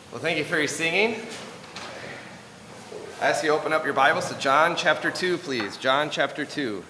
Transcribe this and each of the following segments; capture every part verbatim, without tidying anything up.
Well, thank you for your singing. I ask you to open up your Bibles to John chapter two, please. John chapter two.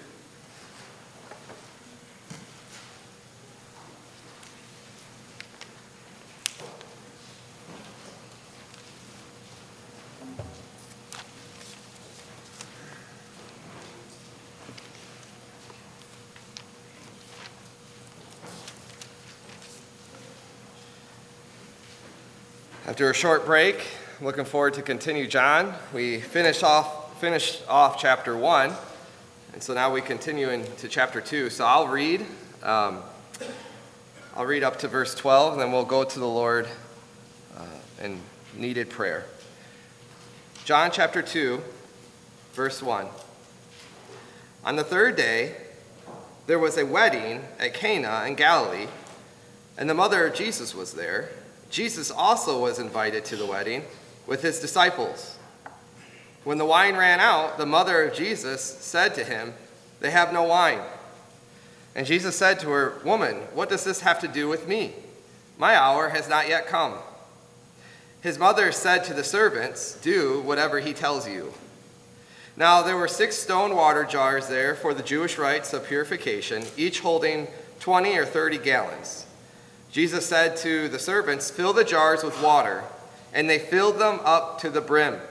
After a short break, I'm looking forward to continue John. We finished off finished off chapter one, and so now we continue into chapter two. So I'll read. Um, I'll read up to verse twelve, and then we'll go to the Lord uh, in needed prayer. John chapter two, verse one. On the third day, there was a wedding at Cana in Galilee, and the mother of Jesus was there. Jesus also was invited to the wedding with his disciples. When the wine ran out, the mother of Jesus said to him, "They have no wine." And Jesus said to her, "Woman, what does this have to do with me? My hour has not yet come." His mother said to the servants, "Do whatever he tells you." Now there were six stone water jars there for the Jewish rites of purification, each holding twenty or thirty gallons. Jesus said to the servants, "Fill the jars with water," and they filled them up to the brim.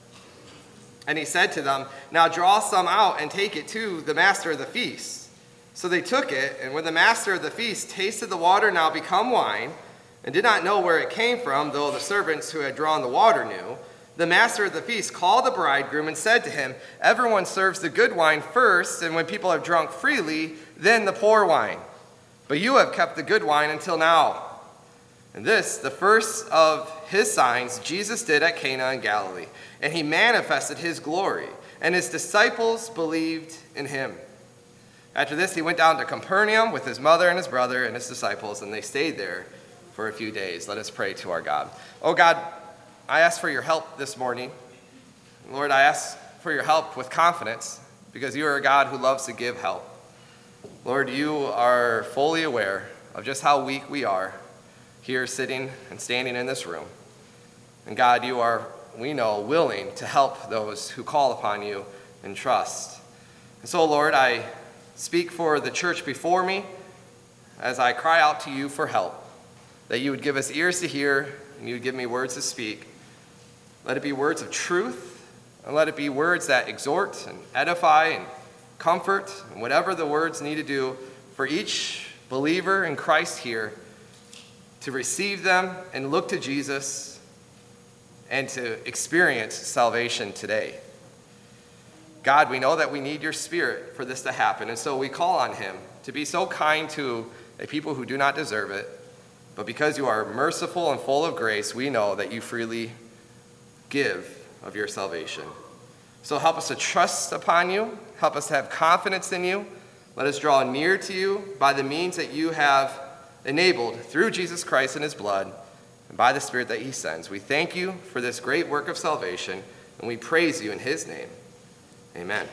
And he said to them, "Now draw some out and take it to the master of the feast." So they took it, and when the master of the feast tasted the water now become wine, and did not know where it came from, though the servants who had drawn the water knew, the master of the feast called the bridegroom and said to him, "Everyone serves the good wine first, and when people have drunk freely, then the poor wine. But you have kept the good wine until now." And this, the first of his signs, Jesus did at Cana in Galilee, and he manifested his glory, and his disciples believed in him. After this, he went down to Capernaum with his mother and his brother and his disciples, and they stayed there for a few days. Let us pray to our God. Oh God, I ask for your help this morning. Lord, I ask for your help with confidence, because you are a God who loves to give help. Lord, you are fully aware of just how weak we are here sitting and standing in this room. And God, you are, we know, willing to help those who call upon you and trust. And so, Lord, I speak for the church before me as I cry out to you for help, that you would give us ears to hear and you would give me words to speak. Let it be words of truth, and let it be words that exhort and edify and comfort, and whatever the words need to do for each believer in Christ here to receive them and look to Jesus and to experience salvation today. God, we know that we need your Spirit for this to happen, and so we call on him to be so kind to a people who do not deserve it, but because you are merciful and full of grace, we know that you freely give of your salvation. So help us to trust upon you. Help us to have confidence in you. Let us draw near to you by the means that you have enabled through Jesus Christ and his blood and by the Spirit that he sends. We thank you for this great work of salvation, and we praise you in his name. Amen.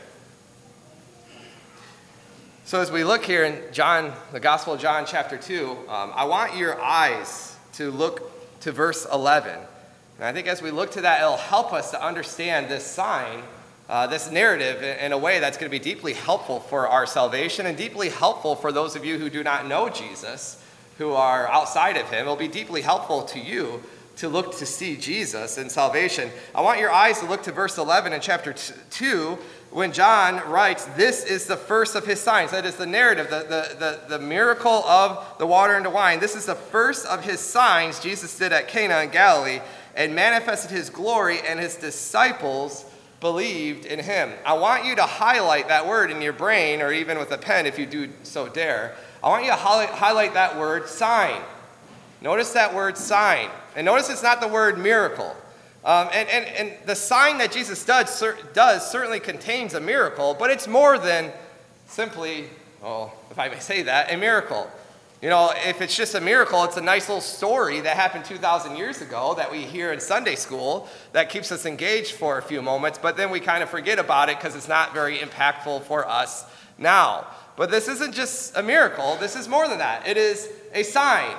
So as we look here in John, the Gospel of John chapter two, um, I want your eyes to look to verse eleven. And I think as we look to that, it'll help us to understand this sign, uh, this narrative, in a way that's going to be deeply helpful for our salvation and deeply helpful for those of you who do not know Jesus, who are outside of him. It'll be deeply helpful to you to look to see Jesus in salvation. I want your eyes to look to verse eleven in chapter two, when John writes, "This is the first of his signs." That is the narrative, the, the, the, the miracle of the water into wine. This is the first of his signs Jesus did at Cana in Galilee, and manifested his glory, and his disciples believed in him. I want you to highlight that word in your brain, or even with a pen if you do so dare. I want you to highlight, highlight that word, sign. Notice that word, sign. And notice it's not the word miracle. Um, and, and, and the sign that Jesus does, does certainly contains a miracle, but it's more than simply, oh, if I may say that, a miracle. You know, if it's just a miracle, it's a nice little story that happened two thousand years ago that we hear in Sunday school that keeps us engaged for a few moments, but then we kind of forget about it because it's not very impactful for us now. But this isn't just a miracle. This is more than that. It is a sign.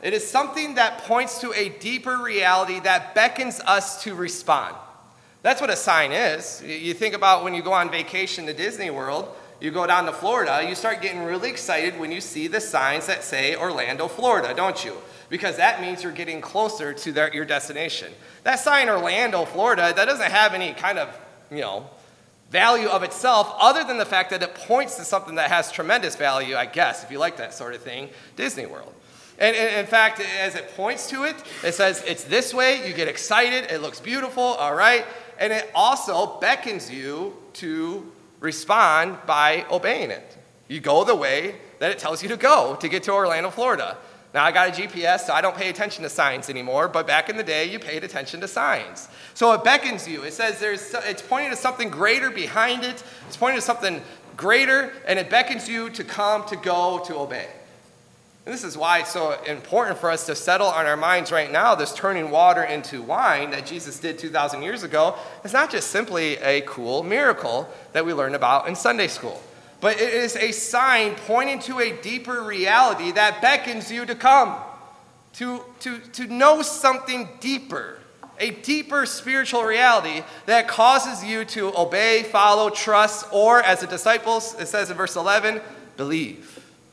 It is something that points to a deeper reality that beckons us to respond. That's what a sign is. You think about when you go on vacation to Disney World, you go down to Florida, you start getting really excited when you see the signs that say Orlando, Florida, don't you? Because that means you're getting closer to their, your destination. That sign, Orlando, Florida, that doesn't have any kind of, you know, value of itself other than the fact that it points to something that has tremendous value, I guess, if you like that sort of thing, Disney World. And, and in fact, as it points to it, it says it's this way, you get excited, it looks beautiful, all right? And it also beckons you to respond by obeying it. You go the way that it tells you to go to get to Orlando, Florida. Now, I got a G P S, so I don't pay attention to signs anymore, but back in the day, you paid attention to signs. So it beckons you. It says there's, it's pointing to something greater behind it. It's pointing to something greater, and it beckons you to come, to go, to obey. And this is why it's so important for us to settle on our minds right now, this turning water into wine that Jesus did two thousand years ago. It's not just simply a cool miracle that we learn about in Sunday school, but it is a sign pointing to a deeper reality that beckons you to come, to, to, to know something deeper, a deeper spiritual reality that causes you to obey, follow, trust, or as the disciples, it says in verse eleven, believe.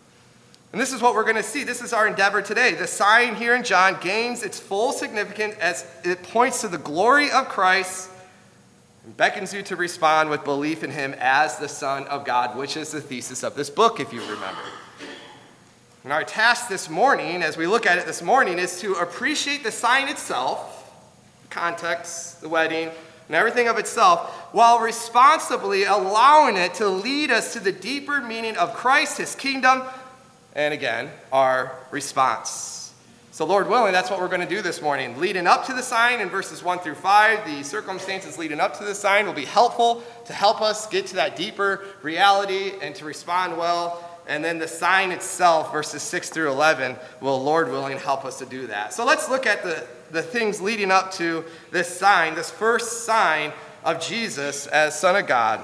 And this is what we're going to see. This is our endeavor today. The sign here in John gains its full significance as it points to the glory of Christ and beckons you to respond with belief in him as the Son of God, which is the thesis of this book, if you remember. And our task this morning, as we look at it this morning, is to appreciate the sign itself, the context, the wedding, and everything of itself, while responsibly allowing it to lead us to the deeper meaning of Christ, his kingdom, and again, our response. So Lord willing, that's what we're going to do this morning. Leading up to the sign in verses one through five, the circumstances leading up to the sign will be helpful to help us get to that deeper reality and to respond well. And then the sign itself, verses six through eleven, will, Lord willing, help us to do that. So let's look at the, the things leading up to this sign, this first sign of Jesus as Son of God.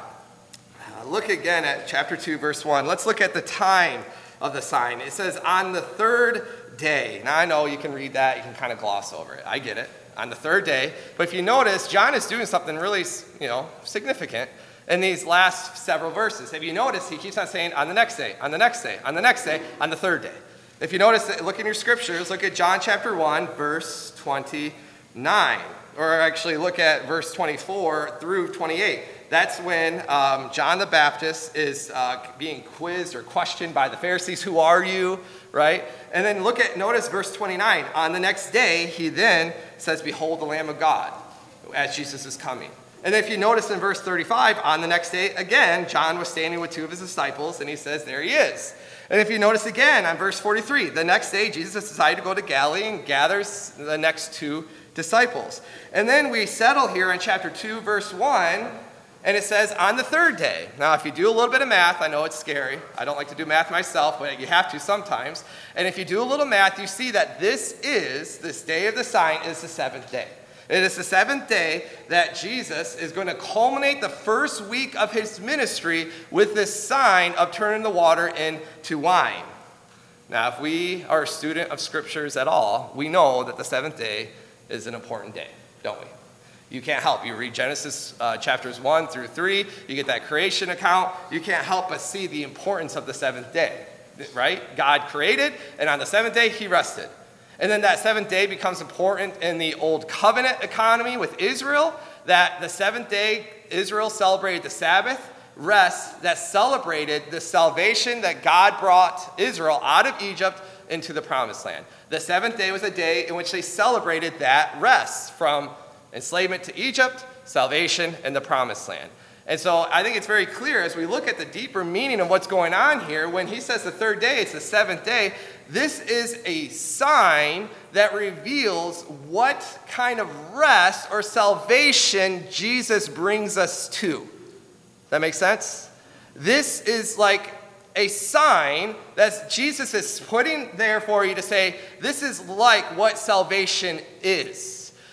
Uh, look again at chapter two, verse one. Let's look at the time of the sign. It says, on the third day. Now, I know you can read that. You can kind of gloss over it. I get it. On the third day. But if you notice, John is doing something really, you know, significant in these last several verses. Have you noticed he keeps on saying, on the next day, on the next day, on the next day, on the third day. If you notice, look in your scriptures, look at John chapter one, verse twenty-nine. Or actually look at verse twenty-four through twenty-eight. That's when um, John the Baptist is uh, being quizzed or questioned by the Pharisees. Who are you? Right? And then look at, notice verse twenty-nine. On the next day, he then says, behold the Lamb of God, as Jesus is coming. And if you notice in verse thirty-five, on the next day, again, John was standing with two of his disciples, and he says, there he is. And if you notice again on verse forty-three, the next day, Jesus decided to go to Galilee and gathers the next two disciples. And then we settle here in chapter two, verse one, and it says, on the third day. Now, if you do a little bit of math, I know it's scary. I don't like to do math myself, but you have to sometimes. And if you do a little math, you see that this is, this day of the sign is the seventh day. It is the seventh day that Jesus is going to culminate the first week of his ministry with this sign of turning the water into wine. Now, if we are a student of scriptures at all, we know that the seventh day is an important day, don't we? You can't help. You read Genesis uh, chapters one through three, you get that creation account. You can't help but see the importance of the seventh day, right? God created, and on the seventh day, he rested. And then that seventh day becomes important in the old covenant economy with Israel, that the seventh day, Israel celebrated the Sabbath rest that celebrated the salvation that God brought Israel out of Egypt into the promised land. The seventh day was a day in which they celebrated that rest from enslavement to Egypt, salvation, and the promised land. And so I think it's very clear as we look at the deeper meaning of what's going on here, when he says the third day, it's the seventh day, this is a sign that reveals what kind of rest or salvation Jesus brings us to. That makes sense? This is like a sign that Jesus is putting there for you to say, this is like what salvation is.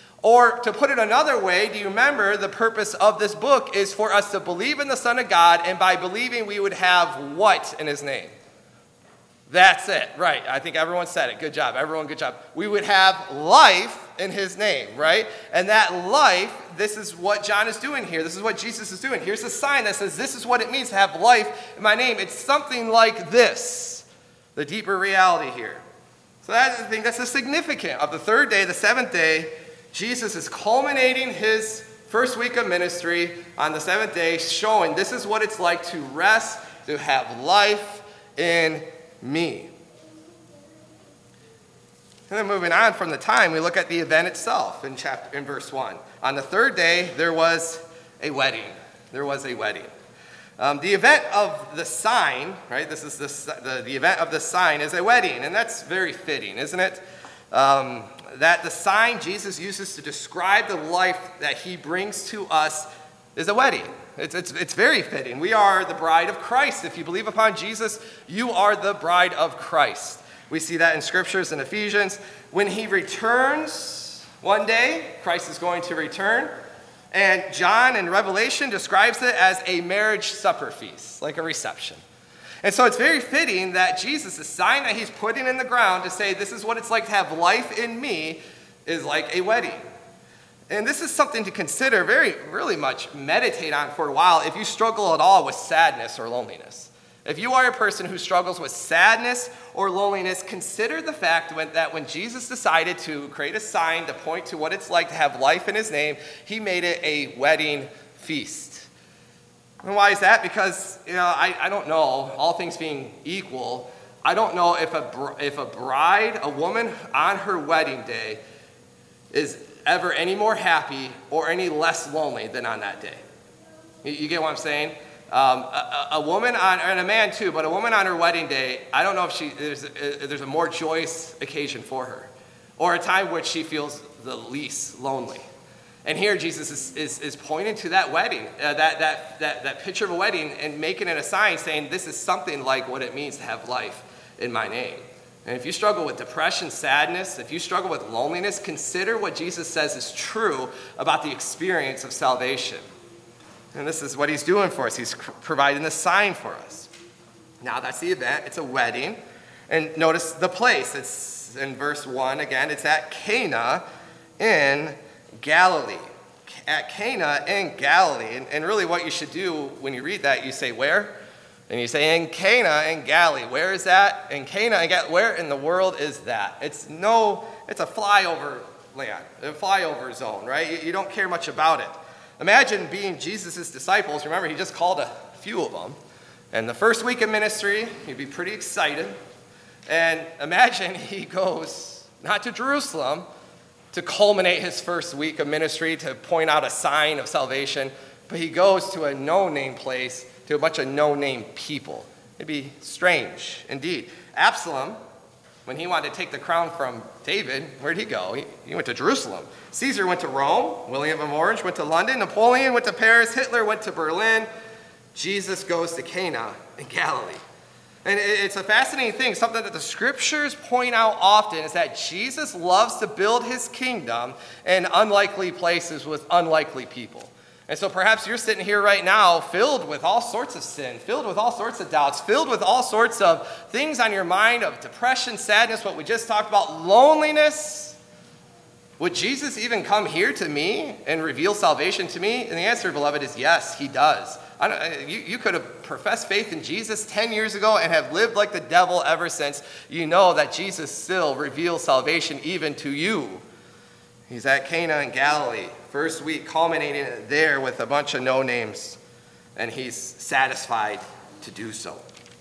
Or to put it another way, do you remember the purpose of this book is for us to believe in the Son of God, and by believing we would have what in his name? That's it, right. I think everyone said it. Good job, everyone, good job. We would have life in his name, right? And that life, this is what John is doing here. This is what Jesus is doing. Here's a sign that says this is what it means to have life in my name. It's something like this, the deeper reality here. So that's the thing, that's the significance of the third day, the seventh day. Jesus is culminating his first week of ministry on the seventh day, showing this is what it's like to rest, to have life in me. And then moving on from the time, we look at the event itself in chapter in verse one. On the third day, there was a wedding. There was a wedding. Um, the event of the sign, right? This is the, the the event of the sign is a wedding, and that's very fitting, isn't it? Um, that the sign Jesus uses to describe the life that he brings to us is a wedding. It's, it's, it's very fitting. We are the bride of Christ. If you believe upon Jesus, you are the bride of Christ. We see that in scriptures in Ephesians. When he returns one day, Christ is going to return. And John in Revelation describes it as a marriage supper feast, like a reception. And so it's very fitting that Jesus, the sign that he's putting in the ground to say this is what it's like to have life in me, is like a wedding. And this is something to consider, very, really much meditate on for a while if you struggle at all with sadness or loneliness. If you are a person who struggles with sadness or loneliness, consider the fact when, that when Jesus decided to create a sign to point to what it's like to have life in his name, he made it a wedding feast. And why is that? Because, you know, I, I don't know, all things being equal, I don't know if a, if a bride, a woman on her wedding day is ever any more happy or any less lonely than on that day. You, you get what I'm saying? Um, a, a woman on, and a man too, but a woman on her wedding day, I don't know if she there's a, there's a more joyous occasion for her, or a time which she feels the least lonely. And here Jesus is, is, is pointing to that wedding, uh, that, that, that, that picture of a wedding, and making it a sign saying this is something like what it means to have life in my name. And if you struggle with depression, sadness, if you struggle with loneliness, consider what Jesus says is true about the experience of salvation. And this is what he's doing for us. He's providing the sign for us. Now that's the event. It's a wedding. And notice the place. It's in verse one again. It's at Cana in Galilee. At Cana in Galilee. And, and really what you should do when you read that, you say where? And you say, in Cana in Galilee. Where is that? In Cana in Galilee. Where in the world is that? It's no, it's a flyover land, a flyover zone, right? You, you don't care much about it. Imagine being Jesus' disciples. Remember, he just called a few of them. And the first week of ministry, he'd be pretty excited. And imagine he goes, not to Jerusalem, to culminate his first week of ministry, to point out a sign of salvation, but he goes to a no-name place, to a bunch of no-name people. It'd be strange, indeed. Absalom, when he wanted to take the crown from David, where'd he go? He, he went to Jerusalem. Caesar went to Rome. William of Orange went to London. Napoleon went to Paris. Hitler went to Berlin. Jesus goes to Cana in Galilee. And it, it's a fascinating thing. Something that the scriptures point out often is that Jesus loves to build his kingdom in unlikely places with unlikely people. And so perhaps you're sitting here right now filled with all sorts of sin, filled with all sorts of doubts, filled with all sorts of things on your mind of depression, sadness, what we just talked about, loneliness. Would Jesus even come here to me and reveal salvation to me? And the answer, beloved, is yes, he does. I don't, you, you could have professed faith in Jesus ten years ago and have lived like the devil ever since. You know that Jesus still reveals salvation even to you. He's at Cana in Galilee. First week, culminating there with a bunch of no-names, and he's satisfied to do so.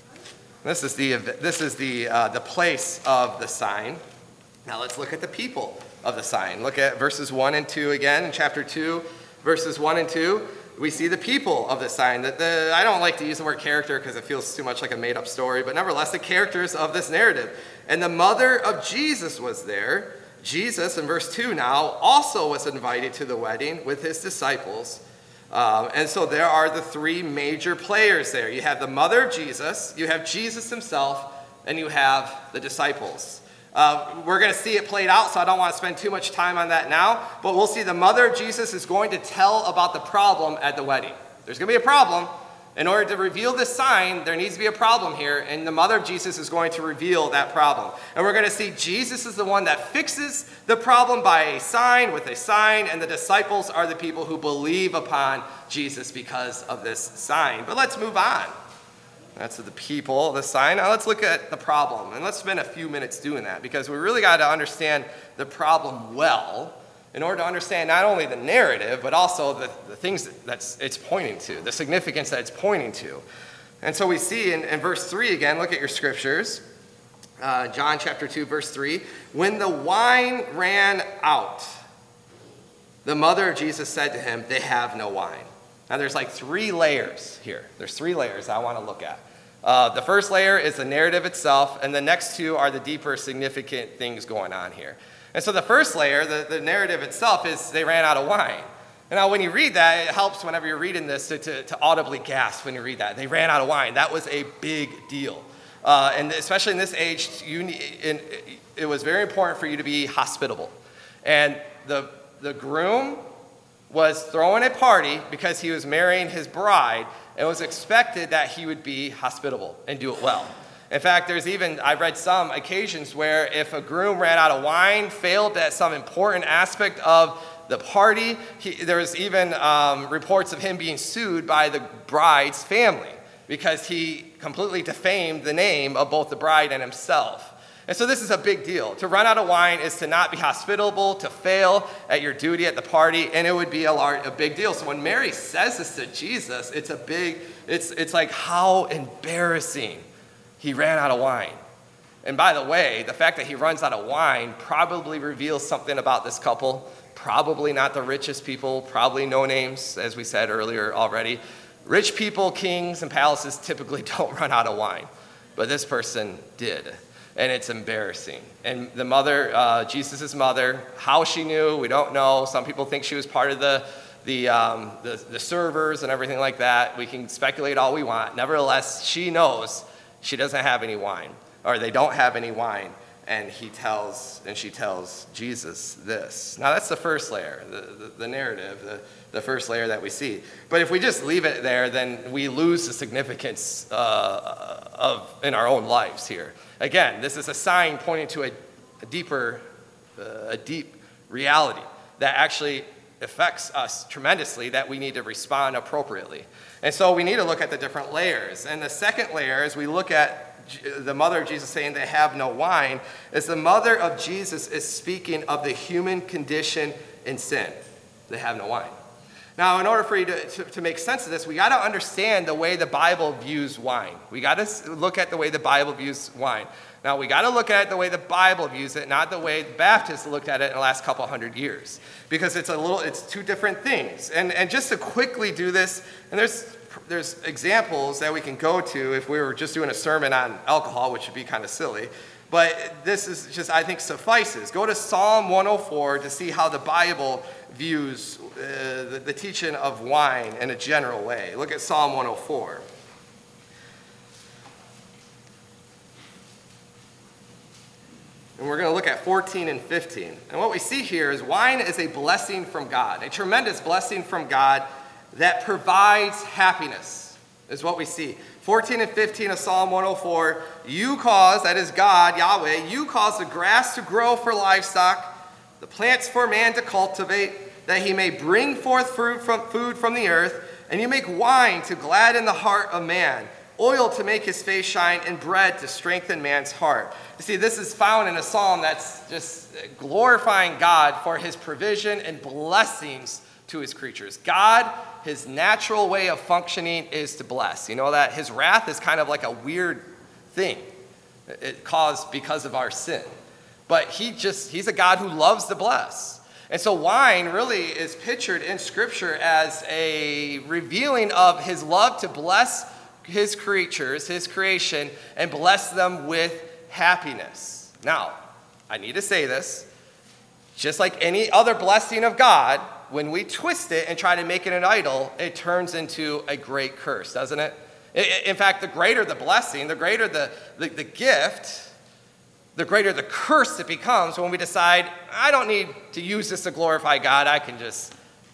This is the this is the uh, the place of the sign. Now let's look at the people of the sign. Look at verses one and two again in chapter two, verses one and two. We see the people of the sign. That the I don't like to use the word character because it feels too much like a made-up story, but nevertheless, the characters of this narrative. And the mother of Jesus was there. Jesus, in verse two now, also was invited to the wedding with his disciples. Um, and so there are the three major players there. You have the mother of Jesus, you have Jesus himself, and you have the disciples. Uh, we're going to see it played out, so I don't want to spend too much time on that now. But we'll see the mother of Jesus is going to tell about the problem at the wedding. There's going to be a problem, In order to reveal this sign, there needs to be a problem here, and the mother of Jesus is going to reveal that problem. And we're going to see Jesus is the one that fixes the problem by a sign, with a sign, and the disciples are the people who believe upon Jesus because of this sign. But let's move on. That's the people, the sign. Now let's look at the problem, and let's spend a few minutes doing that, because we really got to understand the problem well in order to understand not only the narrative, but also the, the things that that's, it's pointing to, the significance that it's pointing to. And so we see in, in verse three again, look at your scriptures, uh, John chapter two, verse three, when the wine ran out, the mother of Jesus said to him, they have no wine. Now there's like three layers here. There's three layers I want to look at. Uh, the first layer is the narrative itself, and the next two are the deeper, significant things going on here. And so the first layer, the, the narrative itself, is they ran out of wine. And now when you read that, it helps whenever you're reading this to, to, to audibly gasp when you read that. They ran out of wine. That was a big deal. Uh, and especially in this age, you need, in, it was very important for you to be hospitable. And the, the groom was throwing a party because he was marrying his bride, and it was expected that he would be hospitable and do it well. In fact, there's even, I've read some occasions where if a groom ran out of wine, failed at some important aspect of the party, he, there was even um, reports of him being sued by the bride's family because he completely defamed the name of both the bride and himself. And so this is a big deal. To run out of wine is to not be hospitable, to fail at your duty at the party, and it would be a, large, a big deal. So when Mary says this to Jesus, it's a big, it's, it's like how embarrassing. He ran out of wine. And by the way, the fact that he runs out of wine probably reveals something about this couple. Probably not the richest people, probably no names, as we said earlier already. Rich people, kings, and palaces typically don't run out of wine. But this person did. And it's embarrassing. And the mother, uh, Jesus' mother, how she knew, we don't know. Some people think she was part of the, the, um, the, the servers and everything like that. We can speculate all we want. Nevertheless, she knows she doesn't have any wine, or they don't have any wine, and he tells, and she tells Jesus this. Now that's the first layer, the, the, the narrative, the, the first layer that we see. But if we just leave it there, then we lose the significance uh, of in our own lives here. Again, this is a sign pointing to a, a deeper, uh, a deep reality that actually affects us tremendously, that we need to respond appropriately. And so we need to look at the different layers. And the second layer, as we look at the mother of Jesus saying they have no wine, is the mother of Jesus is speaking of the human condition in sin. They have no wine. Now, in order for you to, to, to make sense of this, we got to understand the way the Bible views wine. We got to look at the way the Bible views wine. Now, we got to look at it the way the Bible views it, not the way the Baptists looked at it in the last couple hundred years, because it's a little, it's two different things. And and just to quickly do this, and there's there's examples that we can go to if we were just doing a sermon on alcohol, which would be kind of silly. But this is just, I think, suffices. Go to Psalm one oh four to see how the Bible views uh, the, the teaching of wine in a general way. Look at Psalm one oh four. And we're going to look at fourteen and fifteen. And what we see here is wine is a blessing from God, a tremendous blessing from God that provides happiness, is what we see. fourteen and fifteen of Psalm one oh four, you cause, that is God, Yahweh, you cause the grass to grow for livestock, the plants for man to cultivate, that he may bring forth fruit from, food from the earth, and you make wine to gladden the heart of man, oil to make his face shine, and bread to strengthen man's heart. You see, this is found in a psalm that's just glorifying God for his provision and blessings to his creatures. God, his natural way of functioning is to bless. You know that? His wrath is kind of like a weird thing. It caused because of our sin. But he just, he's a God who loves to bless. And so wine really is pictured in Scripture as a revealing of his love to bless his creatures, his creation, and bless them with happiness. Now, I need to say this. Just like any other blessing of God, when we twist it and try to make it an idol, it turns into a great curse, doesn't it? In fact, the greater the blessing, the greater the, the, the gift, the greater the curse it becomes when we decide, I don't need to use this to glorify God. I can just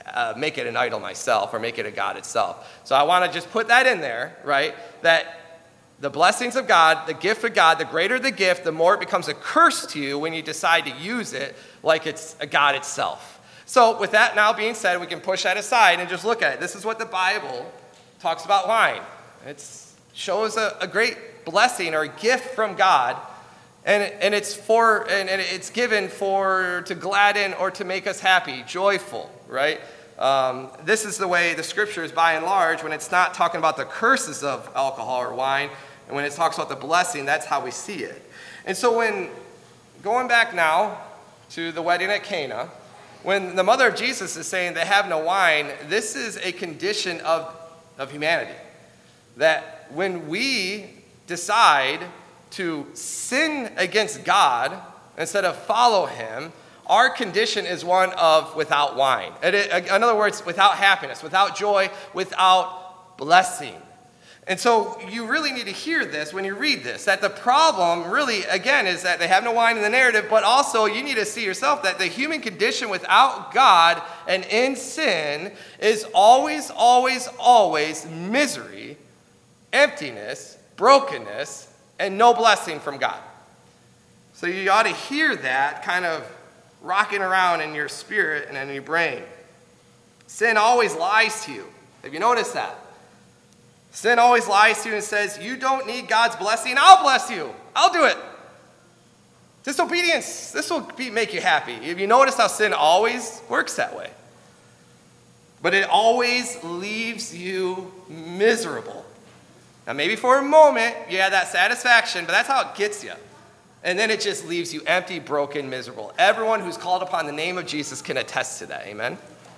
uh, make it an idol myself or make it a god itself. So I want to just put that in there, right? That the blessings of God, the gift of God, the greater the gift, the more it becomes a curse to you when you decide to use it like it's a god itself. So with that now being said, we can push that aside and just look at it. This is what the Bible talks about wine. It shows a, a great blessing or a gift from God, and, and it's for and, and it's given for to gladden or to make us happy, joyful, right? Um, this is the way the scriptures, by and large, when it's not talking about the curses of alcohol or wine, and when it talks about the blessing, that's how we see it. And so when, going back now to the wedding at Cana, when the mother of Jesus is saying they have no wine, this is a condition of, of humanity. That when we decide to sin against God instead of follow him, our condition is one of without wine. In other words, without happiness, without joy, without blessing. And so you really need to hear this when you read this, that the problem really, again, is that they have no wine in the narrative, but also you need to see yourself that the human condition without God and in sin is always, always, always misery, emptiness, brokenness, and no blessing from God. So you ought to hear that kind of rocking around in your spirit and in your brain. Sin always lies to you. Have you noticed that? Sin always lies to you and says, you don't need God's blessing, I'll bless you. I'll do it. Disobedience, this will be, make you happy. Have you noticed how sin always works that way? But it always leaves you miserable. Now maybe for a moment you have that satisfaction, but that's how it gets you. And then it just leaves you empty, broken, miserable. Everyone who's called upon the name of Jesus can attest to that. Amen?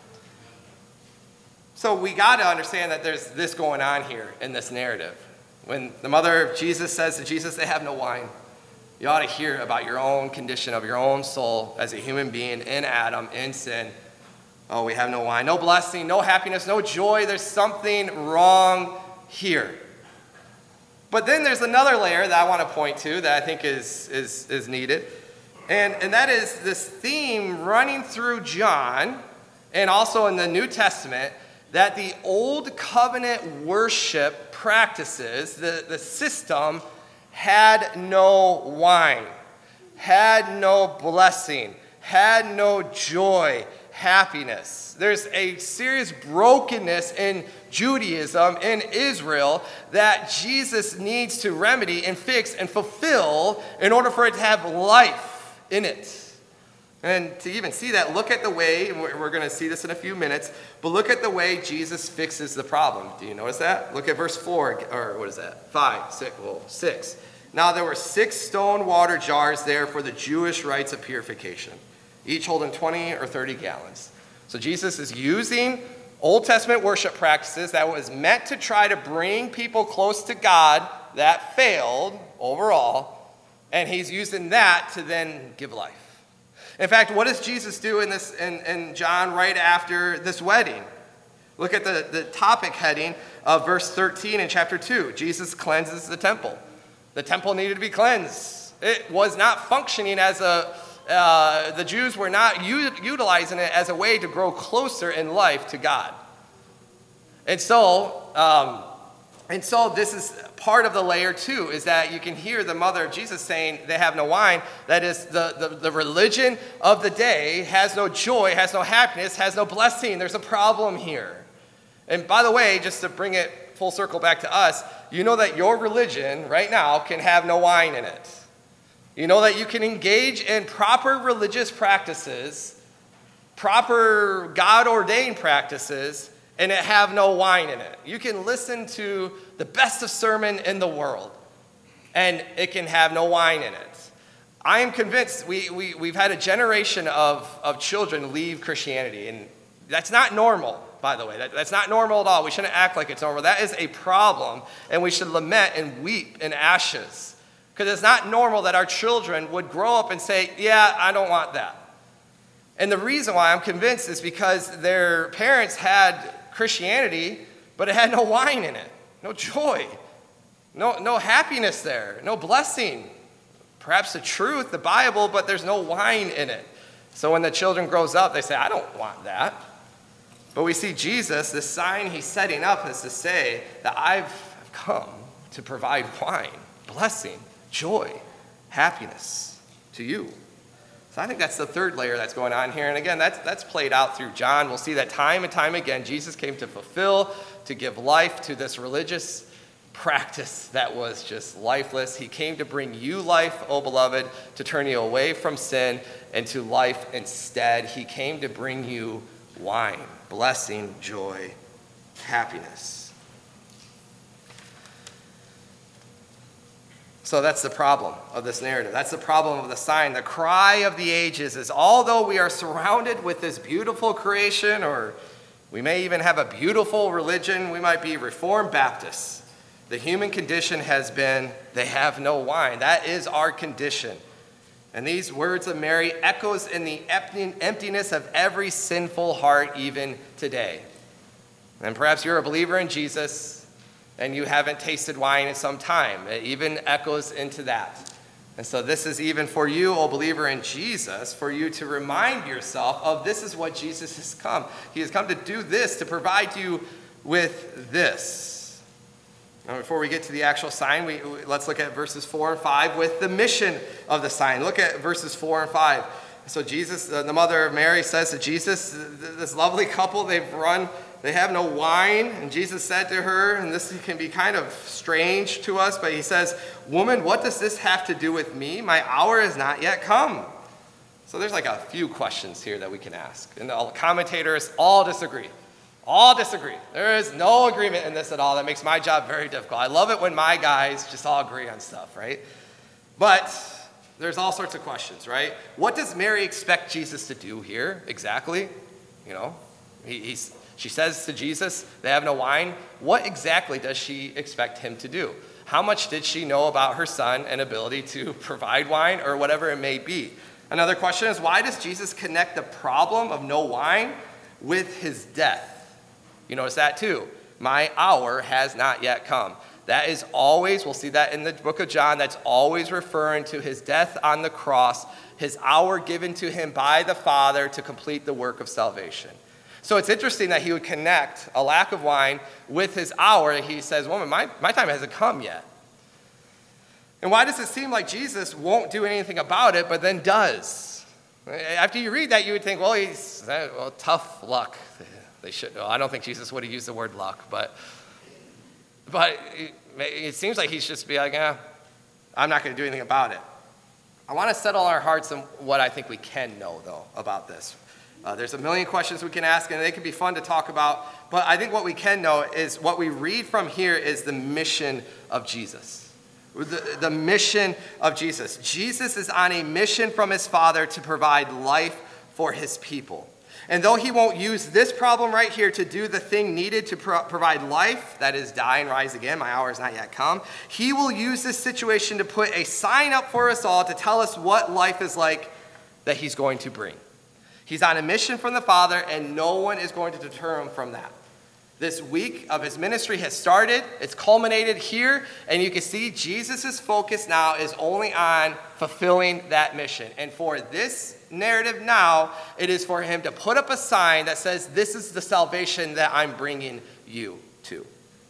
So we got to understand that there's this going on here in this narrative. When the mother of Jesus says to Jesus, they have no wine, you ought to hear about your own condition of your own soul as a human being in Adam, in sin. Oh, we have no wine, no blessing, no happiness, no joy. There's something wrong here. But then there's another layer that I want to point to that I think is, is, is needed. And, and that is this theme running through John and also in the New Testament, that the old covenant worship practices, the, the system, had no wine, had no blessing, had no joy, happiness. There's a serious brokenness in Judaism, in Israel, that Jesus needs to remedy and fix and fulfill in order for it to have life in it. And to even see that, look at the way, and we're going to see this in a few minutes, but look at the way Jesus fixes the problem. Do you notice that? Look at verse four, or what is that? Five, six, well, six. Now there were six stone water jars there for the Jewish rites of purification, each holding twenty or thirty gallons. So Jesus is using Old Testament worship practices that was meant to try to bring people close to God that failed overall, and he's using that to then give life. In fact, what does Jesus do in this in, in John right after this wedding? Look at the, the topic heading of verse thirteen in chapter two. Jesus cleanses the temple. The temple needed to be cleansed. It was not functioning as a, uh, the Jews were not u- utilizing it as a way to grow closer in life to God. And so, um, and so this is part of the layer too, is that you can hear the mother of Jesus saying they have no wine. That is, the, the, the religion of the day has no joy, has no happiness, has no blessing. There's a problem here. And by the way, just to bring it full circle back to us, you know that your religion right now can have no wine in it. You know that you can engage in proper religious practices, proper God-ordained practices, and it have no wine in it. You can listen to the best of sermon in the world, and it can have no wine in it. I am convinced we, we, we've had a generation of, of children leave Christianity, and that's not normal, by the way. That, that's not normal at all. We shouldn't act like it's normal. That is a problem, and we should lament and weep in ashes, because it's not normal that our children would grow up and say, yeah, I don't want that. And the reason why I'm convinced is because their parents had Christianity, but it had no wine in it, no joy, no, no happiness there, no blessing. Perhaps the truth, the Bible, but there's no wine in it. So when the children grows up, they say, I don't want that. But we see Jesus, the sign he's setting up is to say that I've come to provide wine, blessing, joy, happiness to you. So I think that's the third layer that's going on here. And again, that's, that's played out through John. We'll see that time and time again, Jesus came to fulfill, to give life to this religious practice that was just lifeless. He came to bring you life, O beloved, to turn you away from sin and to life instead. He came to bring you wine, blessing, joy, happiness. So that's the problem of this narrative. That's the problem of the sign. The cry of the ages is, although we are surrounded with this beautiful creation, or we may even have a beautiful religion, we might be Reformed Baptists, the human condition has been, they have no wine. That is our condition. And these words of Mary echoes in the emptiness of every sinful heart even today. And perhaps you're a believer in Jesus and you haven't tasted wine in some time. It even echoes into that. And so this is even for you, O believer in Jesus, for you to remind yourself of this is what Jesus has come. He has come to do this, to provide you with this. Now, before we get to the actual sign, we, we let's look at verses four and five with the mission of the sign. Look at verses four and five. So Jesus, the mother of Mary, says to Jesus, this lovely couple, they've run, they have no wine. And Jesus said to her, and this can be kind of strange to us, but he says, woman, what does this have to do with me? My hour has not yet come. So there's like a few questions here that we can ask. And the commentators all disagree. All disagree. There is no agreement in this at all. That makes my job very difficult. I love it when my guys just all agree on stuff, right? But there's all sorts of questions, right? What does Mary expect Jesus to do here exactly? You know, he, he's, she says to Jesus, they have no wine. What exactly does she expect him to do? How much did she know about her son and ability to provide wine or whatever it may be? Another question is, why does Jesus connect the problem of no wine with his death? You notice that too. My hour has not yet come. That is always, we'll see that in the book of John, that's always referring to his death on the cross, his hour given to him by the Father to complete the work of salvation. So it's interesting that he would connect a lack of wine with his hour. He says, woman, my, my time hasn't come yet. And why does it seem like Jesus won't do anything about it, but then does? After you read that, you would think, well, he's, well, tough luck. They should. Well, I don't think Jesus would have used the word luck, but but it, it seems like he's just be like, eh, I'm not going to do anything about it. I want to settle our hearts on what I think we can know, though, about this. Uh, there's a million questions we can ask, and they can be fun to talk about. But I think what we can know is what we read from here is the mission of Jesus. The, the mission of Jesus. Jesus is on a mission from his Father to provide life for his people. And though he won't use this problem right here to do the thing needed to pro- provide life, that is, die and rise again, my hour has not yet come, he will use this situation to put a sign up for us all to tell us what life is like that he's going to bring. He's on a mission from the Father, and no one is going to deter him from that. This week of his ministry has started. It's culminated here, and you can see Jesus' focus now is only on fulfilling that mission. And for this narrative now, it is for him to put up a sign that says, this is the salvation that I'm bringing you to.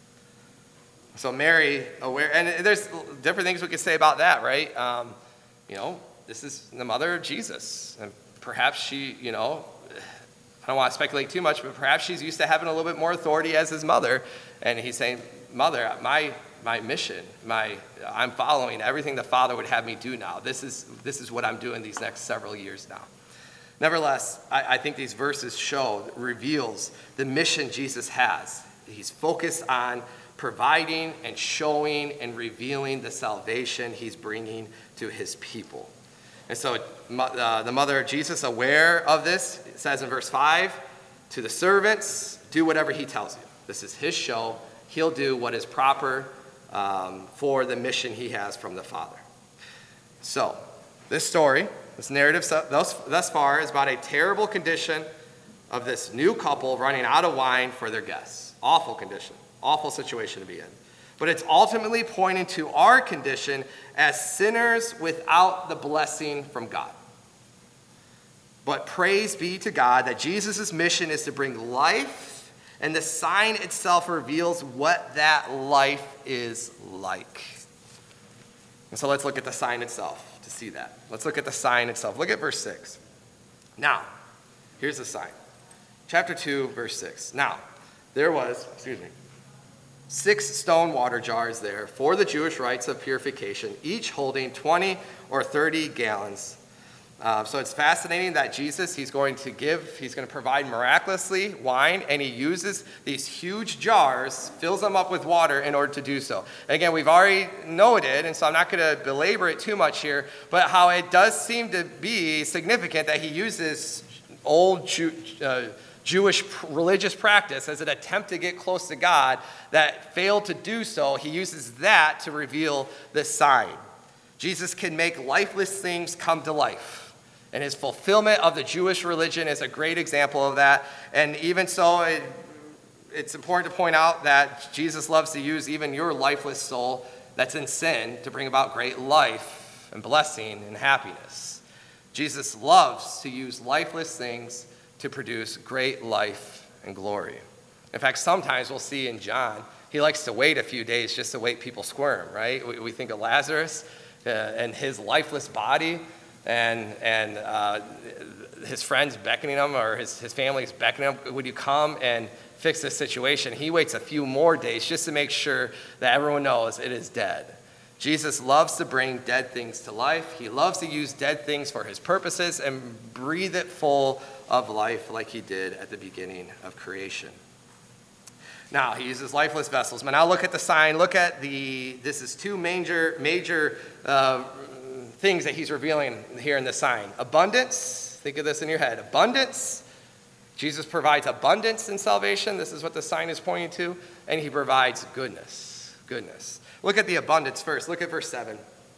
So Mary, aware, and there's different things we could say about that, right? Um, you know, this is the mother of Jesus. And perhaps she, you know, I don't want to speculate too much, but perhaps she's used to having a little bit more authority as his mother. And he's saying, mother, my my mission, my I'm following everything the Father would have me do now. This is this is what I'm doing these next several years now. Nevertheless, I, I think these verses show, reveals the mission Jesus has. He's focused on providing and showing and revealing the salvation he's bringing to his people. And so uh, the mother of Jesus, aware of this, it says in verse five, to the servants, do whatever he tells you. This is his show. He'll do what is proper um, for the mission he has from the Father. So this story, this narrative thus, thus far is about a terrible condition of this new couple running out of wine for their guests. Awful condition, awful situation to be in. But it's ultimately pointing to our condition as sinners without the blessing from God. But praise be to God that Jesus' mission is to bring life, and the sign itself reveals what that life is like. And so let's look at the sign itself to see that. Let's look at the sign itself. Look at verse six. Now, here's the sign. Chapter two, verse six. Now, there was, excuse me, six stone water jars there for the Jewish rites of purification, each holding twenty or thirty gallons. Uh, so it's fascinating that Jesus, he's going to give, he's going to provide miraculously wine, and he uses these huge jars, fills them up with water in order to do so. And again, we've already noted, and so I'm not going to belabor it too much here, but how it does seem to be significant that he uses old Jew, uh, Jewish religious practice as an attempt to get close to God that failed to do so. He uses that to reveal this sign. Jesus can make lifeless things come to life. And his fulfillment of the Jewish religion is a great example of that. And even so, it, it's important to point out that Jesus loves to use even your lifeless soul that's in sin to bring about great life and blessing and happiness. Jesus loves to use lifeless things to produce great life and glory. In fact, sometimes we'll see in John, he likes to wait a few days just to wait people squirm, right? We, we think of Lazarus uh, and his lifeless body, and and uh, his friends beckoning him, or his, his family's beckoning him, would you come and fix this situation? He waits a few more days just to make sure that everyone knows it is dead. Jesus loves to bring dead things to life. He loves to use dead things for his purposes and breathe it full of life like he did at the beginning of creation. Now, he uses lifeless vessels. But now look at the sign. Look at the, this is two major, major uh, things that he's revealing here in the sign. Abundance, think of this in your head. Abundance, Jesus provides abundance in salvation. This is what the sign is pointing to. And he provides goodness, goodness. Look at the abundance first. Look at verse seven.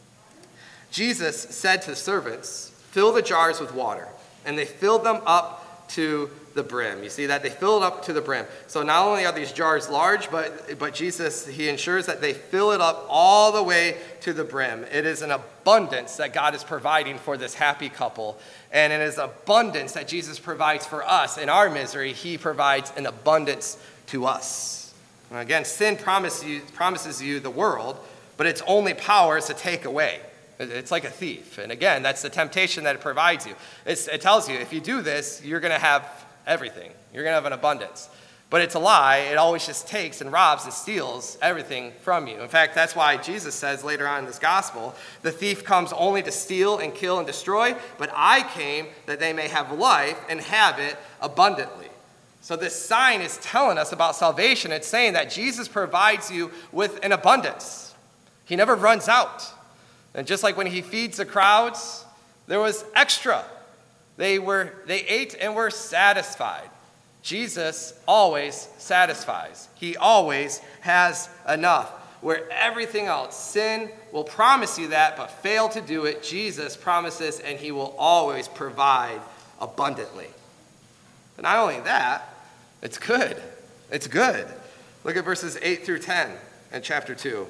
Jesus said to the servants, fill the jars with water. And they filled them up to the brim. You see that? They filled up to the brim. So not only are these jars large, but, but Jesus, he ensures that they fill it up all the way to the brim. It is an abundance that God is providing for this happy couple. And it is abundance that Jesus provides for us. In our misery, he provides an abundance to us. And again, sin promises you, promises you the world, but its only power is to take away. It's like a thief. And again, that's the temptation that it provides you. It's, it tells you, if you do this, you're going to have everything. You're going to have an abundance. But it's a lie. It always just takes and robs and steals everything from you. In fact, that's why Jesus says later on in this gospel, the thief comes only to steal and kill and destroy, but I came that they may have life and have it abundantly. So this sign is telling us about salvation. It's saying that Jesus provides you with an abundance. He never runs out. And just like when he feeds the crowds, there was extra. They were they ate and were satisfied. Jesus always satisfies. He always has enough. Where everything else, sin will promise you that, but fail to do it, Jesus promises, and he will always provide abundantly. But not only that, it's good. It's good. Look at verses eight through ten in chapter two.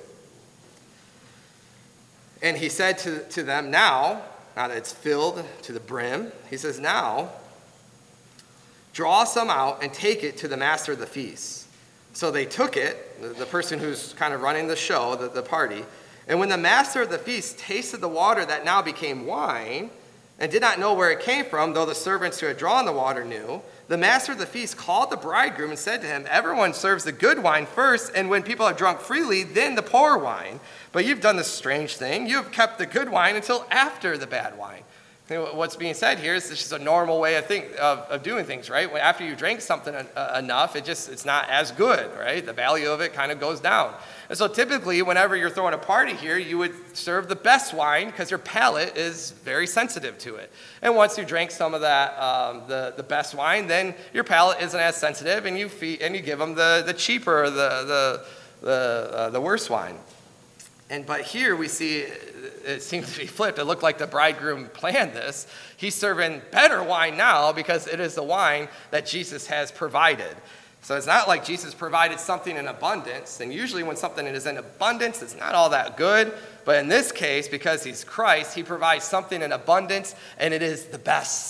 And he said to, to them, now, now that it's filled to the brim, he says, now, draw some out and take it to the master of the feast. So they took it, the, the person who's kind of running the show, the, the party, and when the master of the feast tasted the water that now became wine, and did not know where it came from, though the servants who had drawn the water knew, the master of the feast called the bridegroom and said to him, everyone serves the good wine first, and when people have drunk freely, then the poor wine. But you've done this strange thing. You have kept the good wine until after the bad wine. What's being said here is this is a normal way of, think, of, of doing things, right? After you drink something uh, enough, it just it's not as good, right? The value of it kind of goes down. And so typically, whenever you're throwing a party here, you would serve the best wine because your palate is very sensitive to it. And once you drink some of that, um, the, the best wine, then your palate isn't as sensitive, and you feed, and you give them the, the cheaper, the the the, uh, the worse wine. And but here we see it seems to be flipped. It looked like the bridegroom planned this. He's serving better wine now because it is the wine that Jesus has provided. So it's not like Jesus provided something in abundance. And usually when something is in abundance, it's not all that good. But in this case, because he's Christ, he provides something in abundance, and it is the best.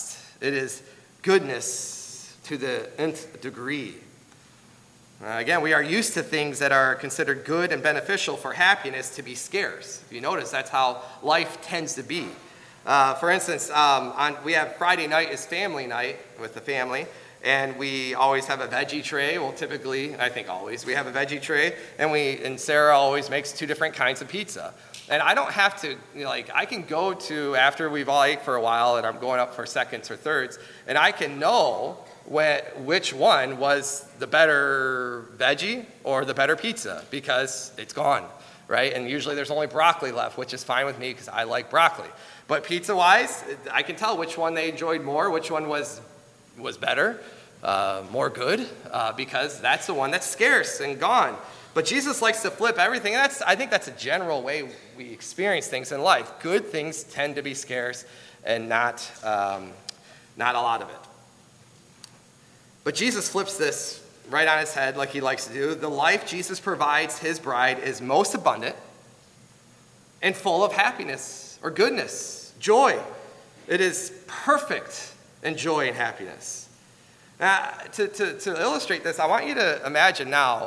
It is goodness to the nth degree. Uh, again, we are used to things that are considered good and beneficial for happiness to be scarce. If you notice, that's how life tends to be. Uh, for instance, um, on, we have Friday night is family night with the family, and we always have a veggie tray. Well, typically, I think always, we have a veggie tray, and we and Sarah always makes two different kinds of pizza. And I don't have to, you know, like, I can go to, after we've all ate for a while, and I'm going up for seconds or thirds, and I can know when, which one was the better veggie or the better pizza, because it's gone, right? And usually there's only broccoli left, which is fine with me because I like broccoli. But pizza-wise, I can tell which one they enjoyed more, which one was was better, uh, more good, uh, because that's the one that's scarce and gone. But Jesus likes to flip everything. And that's, I think that's a general way we experience things in life. Good things tend to be scarce and not, um, not a lot of it. But Jesus flips this right on his head like he likes to do. The life Jesus provides his bride is most abundant and full of happiness or goodness, joy. It is perfect in joy and happiness. Now, to, to, to illustrate this, I want you to imagine now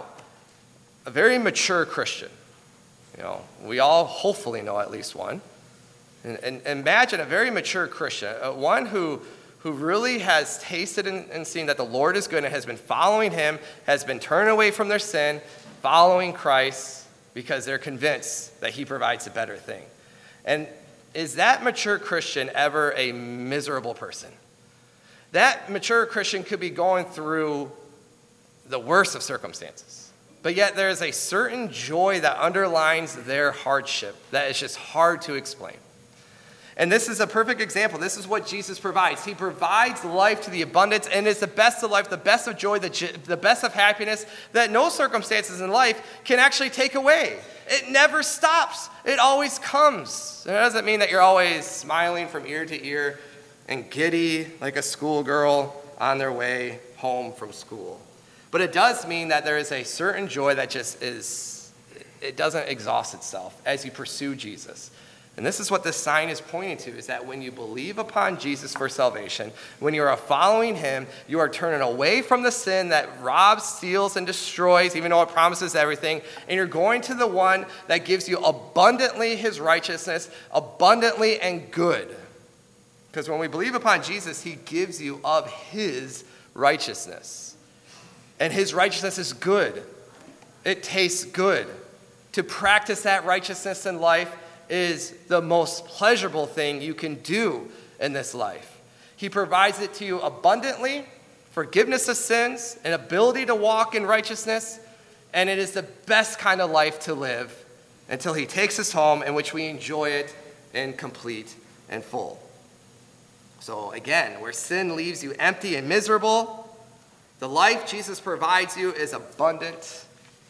a very mature Christian. You know, we all hopefully know at least one. And, and imagine a very mature Christian, uh, one who, who really has tasted and, and seen that the Lord is good and has been following him, has been turning away from their sin, following Christ because they're convinced that he provides a better thing. And is that mature Christian ever a miserable person? That mature Christian could be going through the worst of circumstances. But yet there is a certain joy that underlines their hardship that is just hard to explain. And this is a perfect example. This is what Jesus provides. He provides life to the abundance, and it's the best of life, the best of joy, the, the best of happiness that no circumstances in life can actually take away. It never stops. It always comes. And it doesn't mean that you're always smiling from ear to ear and giddy like a schoolgirl on their way home from school. But it does mean that there is a certain joy that just is, it doesn't exhaust itself as you pursue Jesus. And this is what this sign is pointing to, is that when you believe upon Jesus for salvation, when you are following him, you are turning away from the sin that robs, steals, and destroys, even though it promises everything, and you're going to the one that gives you abundantly his righteousness, abundantly and good. Because when we believe upon Jesus, he gives you of his righteousness. And his righteousness is good. It tastes good. To practice that righteousness in life is the most pleasurable thing you can do in this life. He provides it to you abundantly, forgiveness of sins, an ability to walk in righteousness, and it is the best kind of life to live until he takes us home, in which we enjoy it in complete and full. So again, where sin leaves you empty and miserable, the life Jesus provides you is abundant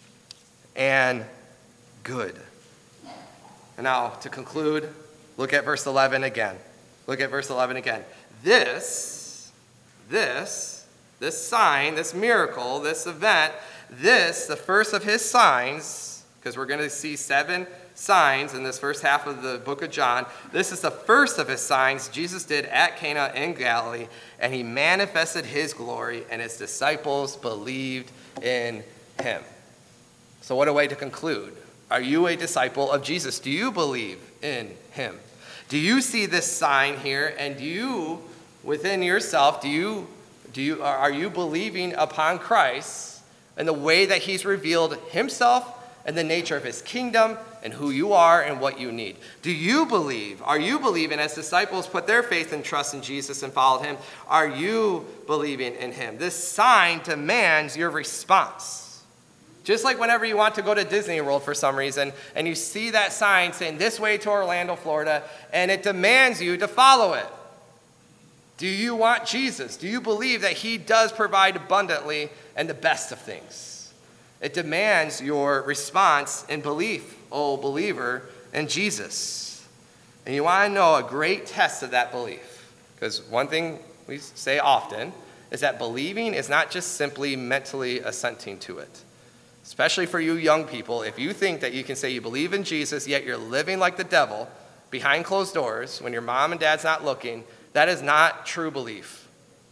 and good. And now, to conclude, look at verse eleven again. Look at verse eleven again. This, this, this sign, this miracle, this event, this, the first of his signs, because we're going to see seven signs in this first half of the book of John. This is the first of his signs Jesus did at Cana in Galilee, and he manifested his glory, and his disciples believed in him. So what a way to conclude. Are you a disciple of Jesus? Do you believe in him? Do you see this sign here, and do you, within yourself, do you, do you, are you believing upon Christ and the way that he's revealed himself and the nature of his kingdom and who you are and what you need? Do you believe? Are you believing, as disciples put their faith and trust in Jesus and followed him? Are you believing in him? This sign demands your response. Just like whenever you want to go to Disney World for some reason, and you see that sign saying this way to Orlando, Florida, and it demands you to follow it. Do you want Jesus? Do you believe that he does provide abundantly and the best of things? It demands your response and belief, oh believer, in Jesus. And you want to know a great test of that belief. Because one thing we say often is that believing is not just simply mentally assenting to it. Especially for you young people, if you think that you can say you believe in Jesus, yet you're living like the devil behind closed doors when your mom and dad's not looking, That is not true belief.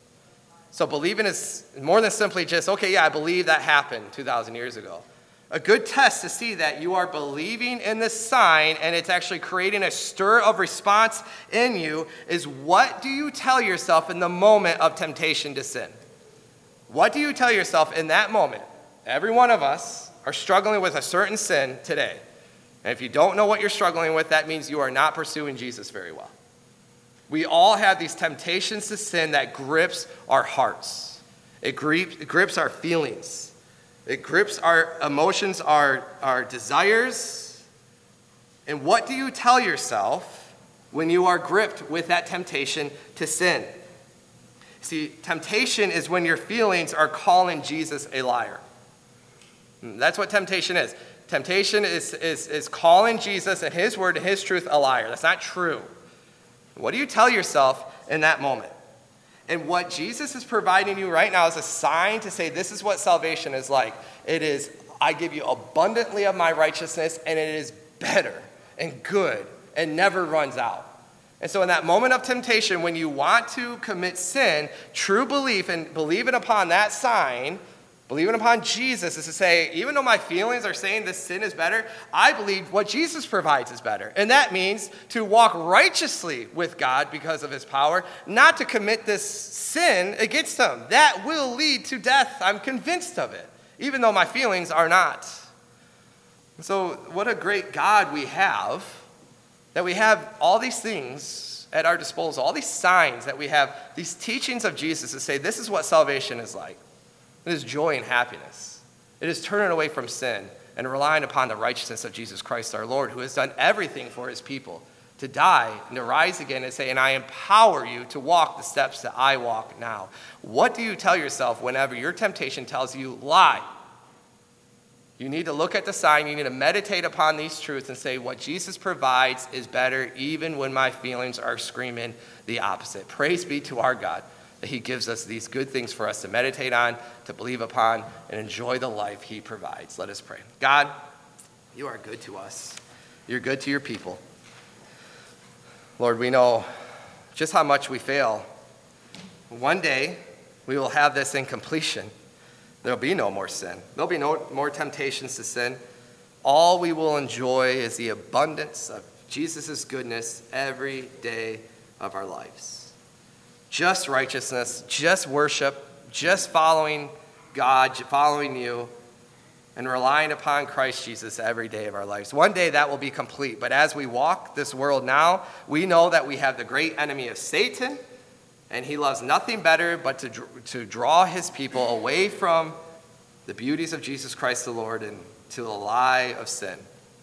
So believing is more than simply just, okay, yeah, I believe that happened two thousand years ago. A good test to see that you are believing in this sign and it's actually creating a stir of response in you is, what do you tell yourself in the moment of temptation to sin? What do you tell yourself in that moment? Every one of us are struggling with a certain sin today. And if you don't know what you're struggling with, that means you are not pursuing Jesus very well. We all have these temptations to sin that grips our hearts. It grips our feelings. It grips our emotions, our, our desires. And what do you tell yourself when you are gripped with that temptation to sin? See, temptation is when your feelings are calling Jesus a liar. That's what temptation is. Temptation is, is, is calling Jesus and his word and his truth a liar. That's not true. What do you tell yourself in that moment? And what Jesus is providing you right now is a sign to say this is what salvation is like. It is, I give you abundantly of my righteousness, and it is better and good and never runs out. And so in that moment of temptation, when you want to commit sin, true belief and believing upon that sign, believing upon Jesus, is to say, even though my feelings are saying this sin is better, I believe what Jesus provides is better. And that means to walk righteously with God because of his power, not to commit this sin against him. That will lead to death. I'm convinced of it, even though my feelings are not. And so what a great God we have, that we have all these things at our disposal, all these signs that we have, these teachings of Jesus to say this is what salvation is like. It is joy and happiness. It is turning away from sin and relying upon the righteousness of Jesus Christ our Lord, who has done everything for his people, to die and to rise again and say, and I empower you to walk the steps that I walk now. What do you tell yourself whenever your temptation tells you, lie? You need to look at the sign. You need to meditate upon these truths and say, what Jesus provides is better even when my feelings are screaming the opposite. Praise be to our God, that he gives us these good things for us to meditate on, to believe upon, and enjoy the life he provides. Let us pray. God, you are good to us. You're good to your people. Lord, we know just how much we fail. One day, we will have this in completion. There'll be no more sin. There'll be no more temptations to sin. All we will enjoy is the abundance of Jesus' goodness every day of our lives. Just righteousness, just worship, just following God, following you, and relying upon Christ Jesus every day of our lives. One day that will be complete, but as we walk this world now, we know that we have the great enemy of Satan, and he loves nothing better but to, to draw his people away from the beauties of Jesus Christ the Lord and to the lie of sin.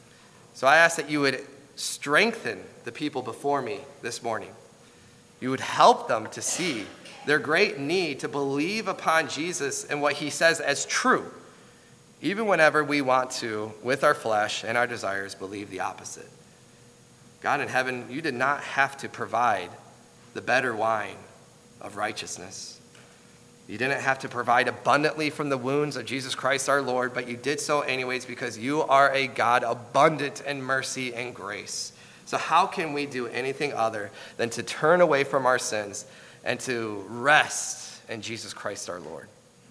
So I ask that you would strengthen the people before me this morning. You would help them to see their great need to believe upon Jesus and what he says as true, even whenever we want to, with our flesh and our desires, believe the opposite. God in heaven, you did not have to provide the better wine of righteousness. You didn't have to provide abundantly from the wounds of Jesus Christ our Lord, but you did so anyways because you are a God abundant in mercy and grace. So how can we do anything other than to turn away from our sins and to rest in Jesus Christ our Lord?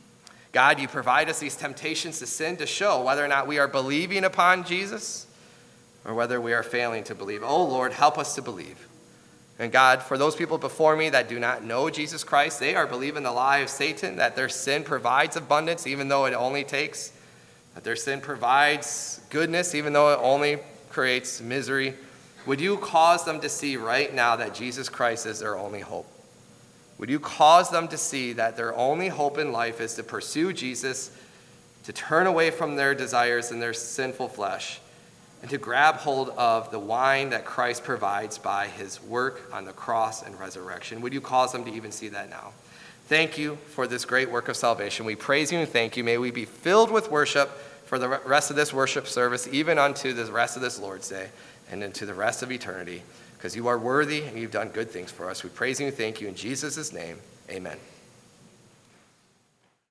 God, you provide us these temptations to sin to show whether or not we are believing upon Jesus or whether we are failing to believe. Oh, Lord, help us to believe. And God, for those people before me that do not know Jesus Christ, they are believing the lie of Satan, that their sin provides abundance even though it only takes, that their sin provides goodness even though it only creates misery. Would you cause them to see right now that Jesus Christ is their only hope? Would you cause them to see that their only hope in life is to pursue Jesus, to turn away from their desires and their sinful flesh, and to grab hold of the wine that Christ provides by his work on the cross and resurrection? Would you cause them to even see that now? Thank you for this great work of salvation. We praise you and thank you. May we be filled with worship for the rest of this worship service, even unto the rest of this Lord's Day and into the rest of eternity, because you are worthy and you've done good things for us. We praise you and thank you in Jesus' name. Amen.